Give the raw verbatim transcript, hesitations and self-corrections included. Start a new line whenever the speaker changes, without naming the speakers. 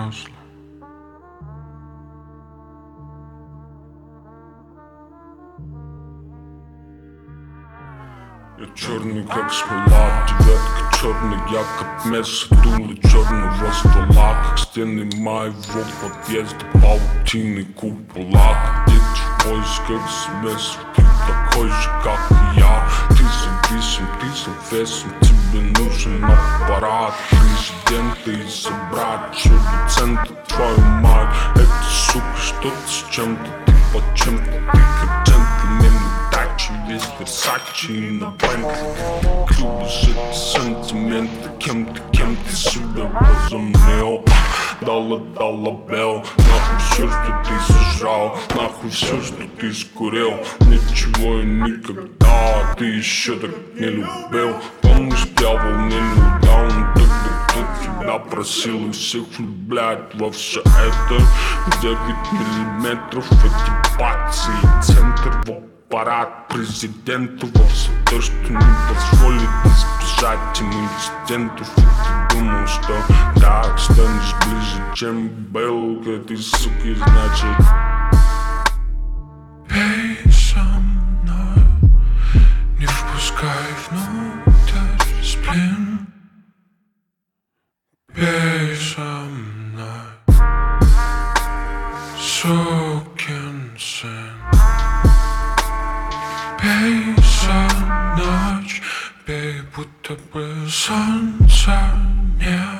масло. Я черный как смола, девятка черный, я как мясо, дуло черного ствола, как стены моего подъезда, паутины купола. Дети в поисках смеси, ты такой же, как и я. Ты зависим, ты завесим, тебе нужен аппарат президента и собрать доцента, твою мать. Это, сука, что-то с чем-то, ты под чем-то, ты как джентльмен. Весь Версачи на Бентли. Любишь эти сантименты, кем ты, кем ты себя возомнил. Дала, дала бел, нахуй все, что ты сожрал, нахуй все, что ты скурил. Ничего и никогда ты еще так не любил. Помнишь, дьявол мне не удал, но тогда кто тебя просил и всех влюблять во все это. Девять миллиметров экипации, центр в аппарат президенту во все то, что не позволит избежать им инцидентов. И ты думал, что так станешь ближе, чем был к этой суке, значит
пей со мной, не впускай внутрь сплин. Пей со мной, сукин сын. Пей за ночь, пей, будто бы солнца нет.